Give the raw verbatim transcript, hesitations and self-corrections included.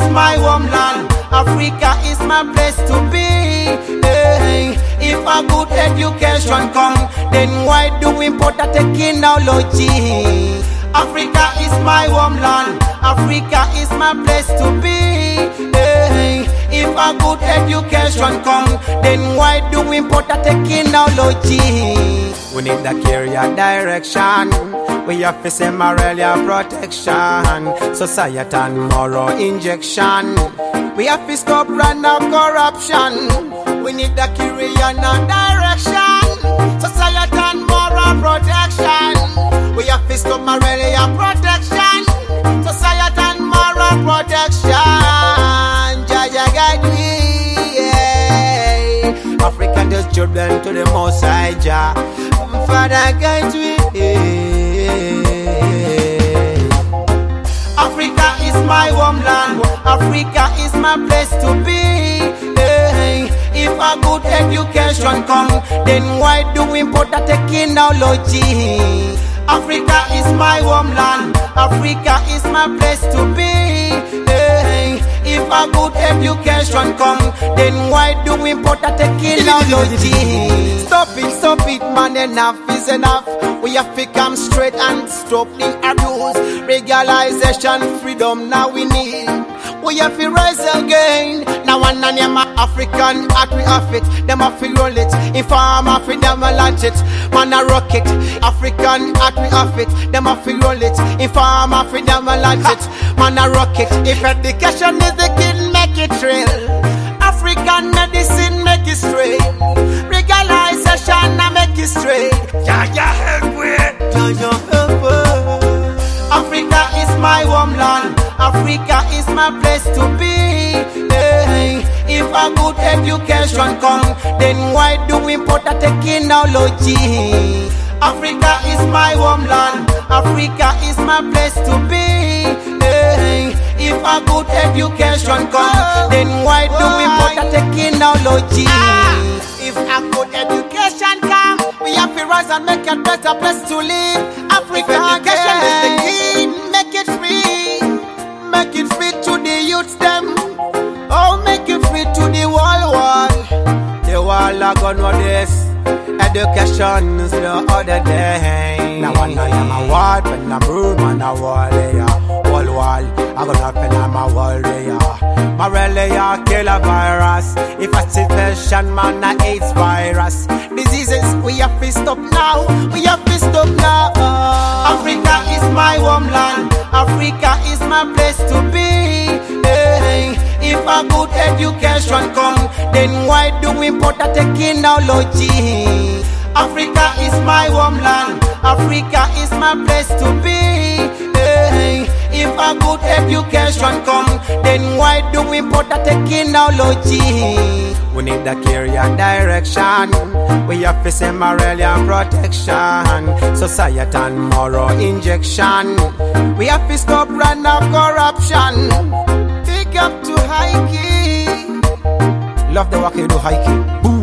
my homeland. Africa is my place to be. Hey, if a good education come, then why do we import a technology? Africa is my homeland. Africa is my place to be. Hey, if a good education come, then why do we import a technology? We need the carrier direction. We have to say Moralia protection, society and moral injection. We have to stop run of corruption. We need the carrier direction, society and moral protection. We have to stop Moralia protection, society and moral protection. Jaja guide we, yeah. African just children to the Most High Jah. Father guide we. Africa is my homeland. Africa is my place to be. Hey, if a good education come, then why do we import a technology? Africa is my homeland. Africa is my place to be. Hey, if a good education come, then why do we import a technology? Stop it, stop it, man, enough is enough. We have to come straight and stop the abuse. Legalization, freedom, now we need. We have to rise again. Now one and them African art we have it. Them have to roll it. Inform Africa, them a launch it. Man a rocket. African art we have it. Them have to roll it. Inform Africa, them a launch it. Man a rocket. If education is the kid, make it real. African medicine make it straight. Legalization I make it straight. Yeah, yeah, help we. Yeah, yeah, help we. Africa is my homeland. Africa is my place to be. Hey, if a good education come, then why do we import a technology? Africa is my homeland. Africa is my place to be. Hey, if a good education come, then why do we import a technology? Ah, if a good education come, we have to rise and make a better place to live. Africa education is the key. Make it free. Make it free to the youths them. Oh, make it free to the whole world. The world are gonna this. Education's the other day. Now I know I'm a word, when I'm room and a wall, yeah. Whole wall, I'm gonna open up my wall, yeah. My really a killer virus. If a situation, man, a AIDS virus. Diseases, we have to stop now. We have to stop now. Africa is my homeland. Africa is my place to be. Hey, if a good education come, then why do we import a technology? Africa is my homeland. Africa is my place to be. Hey, if a good education come, then why do we import a technology? We need the carrier direction. We have to say Moralia protection, society and moral injection. We have to stop run of corruption. Pick up to high key. Love the work you do, high key. Boom.